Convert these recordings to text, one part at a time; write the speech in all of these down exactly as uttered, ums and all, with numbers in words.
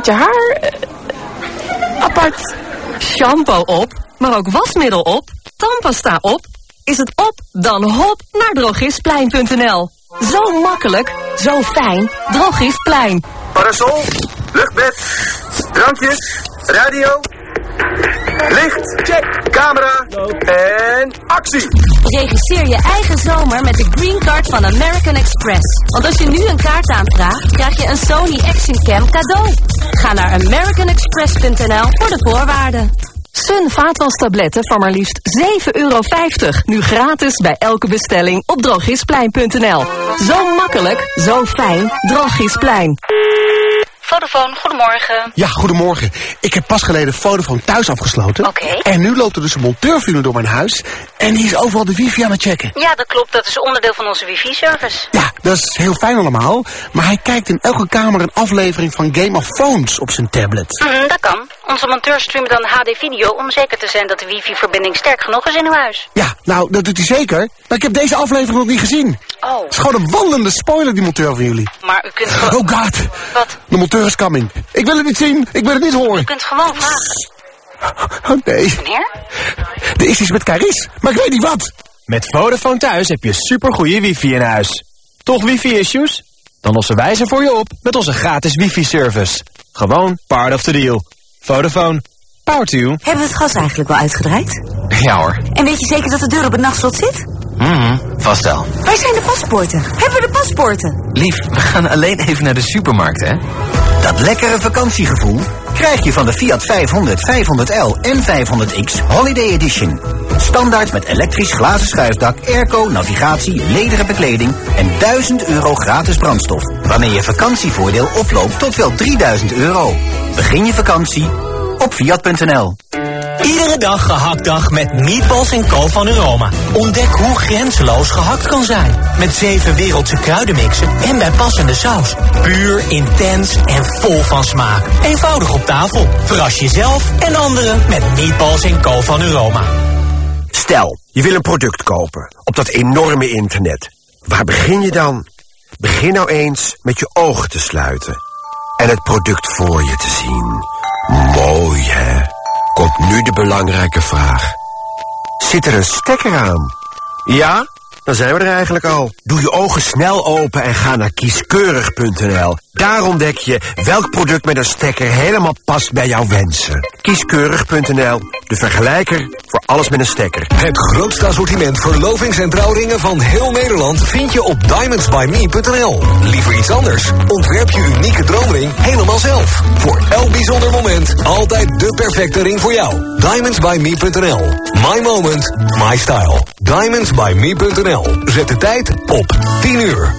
je haar uh, apart. Shampoo op, maar ook wasmiddel op, tandpasta op. Is het op, dan hop naar drogistplein punt n l. Zo makkelijk, zo fijn. Drogistplein. Parasol, luchtbed, drankjes, radio, licht, check, camera en actie. Regisseer je eigen zomer met de Green Card van American Express. Want als je nu een kaart aanvraagt, krijg je een Sony Action Cam cadeau. Ga naar american express punt n l voor de voorwaarden. Sun vaatwastabletten van maar liefst zeven euro vijftig. Nu gratis bij elke bestelling op drogistplein punt n l. Zo makkelijk, zo fijn. Drogistplein. Vodafone, goedemorgen. Ja, goedemorgen. Ik heb pas geleden Vodafone thuis afgesloten. Oké. Okay. En nu loopt er dus een monteur voor jullie door mijn huis. En die is overal de wifi aan het checken. Ja, dat klopt. Dat is onderdeel van onze wifi-service. Ja, dat is heel fijn allemaal. Maar hij kijkt in elke kamer een aflevering van Game of Thrones op zijn tablet. Mm, dat kan. Onze monteur streamt dan H D-video om zeker te zijn dat de wifi-verbinding sterk genoeg is in uw huis. Ja, nou, dat doet hij zeker. Maar ik heb deze aflevering nog niet gezien. Oh. Het is gewoon een wandelende spoiler, die monteur van jullie. Maar u kunt gewoon... Oh god. Wat? De monteur is coming. Ik wil het niet zien. Ik wil het niet horen. U kunt gewoon vragen. Oh nee. Meneer? Er is iets met Caris, maar ik weet niet wat. Met Vodafone thuis heb je supergoeie wifi in huis. Toch wifi-issues? Dan lossen wij ze voor je op met onze gratis wifi-service. Gewoon part of the deal. Vodafone. Power to you. Hebben we het gas eigenlijk wel uitgedraaid? Ja hoor. En weet je zeker dat de deur op het nachtslot zit? Mhm, vast wel. Waar zijn de paspoorten? Hebben we de paspoorten? Lief, we gaan alleen even naar de supermarkt, hè? Dat lekkere vakantiegevoel krijg je van de Fiat vijfhonderd, vijfhonderd L en vijfhonderd X Holiday Edition. Standaard met elektrisch glazen schuifdak, airco, navigatie, lederen bekleding en duizend euro gratis brandstof. Waarmee je vakantievoordeel oploopt tot wel drieduizend euro. Begin je vakantie op Fiat punt n l. Iedere dag gehaktdag met Meatballs en Co van Aroma. Ontdek hoe grenzeloos gehakt kan zijn. Met zeven wereldse kruidenmixen en bijpassende saus. Puur, intens en vol van smaak. Eenvoudig op tafel. Verras jezelf en anderen met Meatballs en Co van Aroma. Stel, je wil een product kopen op dat enorme internet. Waar begin je dan? Begin nou eens met je ogen te sluiten. En het product voor je te zien. Mooi, hè? Komt nu de belangrijke vraag. Zit er een stekker aan? Ja? Dan zijn we er eigenlijk al. Doe je ogen snel open en ga naar kieskeurig punt n l. Daar ontdek je welk product met een stekker helemaal past bij jouw wensen. kieskeurig punt n l, de vergelijker voor alles met een stekker. Het grootste assortiment verlovings- en trouwringen van heel Nederland vind je op diamonds by me punt n l. Liever iets anders? Ontwerp je unieke droomring helemaal zelf. Voor elk bijzonder moment altijd de perfecte ring voor jou. diamonds by me punt n l. My moment, my style. diamonds by me punt n l. Zet de tijd op tien uur.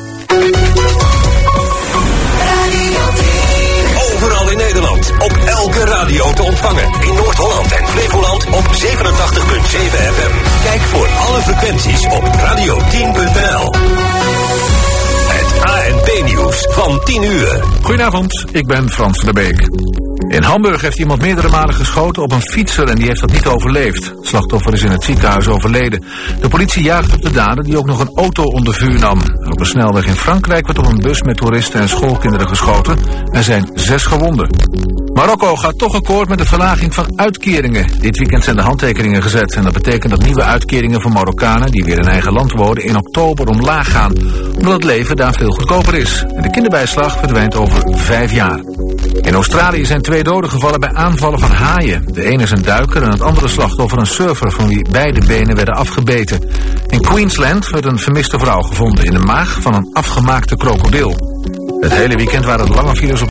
Overal in Nederland, op elke radio te ontvangen. In Noord-Holland en Flevoland op zevenentachtig komma zeven F M. Kijk voor alle frequenties op radio tien punt n l. Het A N P-nieuws van tien uur. Goedenavond, ik ben Frans van der Beek. In Hamburg heeft iemand meerdere malen geschoten op een fietser en die heeft dat niet overleefd. Het slachtoffer is in het ziekenhuis overleden. De politie jaagt op de dader die ook nog een auto onder vuur nam. Op een snelweg in Frankrijk werd op een bus met toeristen en schoolkinderen geschoten. Er zijn zes gewonden. Marokko gaat toch akkoord met de verlaging van uitkeringen. Dit weekend zijn de handtekeningen gezet en dat betekent dat nieuwe uitkeringen voor Marokkanen die weer in eigen land wonen in oktober omlaag gaan. Omdat het leven daar veel goedkoper is. En de kinderbijslag verdwijnt over vijf jaar. In Australië zijn twee doden gevallen bij aanvallen van haaien. De ene is een duiker en het andere slachtoffer een surfer van wie beide benen werden afgebeten. In Queensland werd een vermiste vrouw gevonden in de maag van een afgemaakte krokodil. Het hele weekend waren er lange files op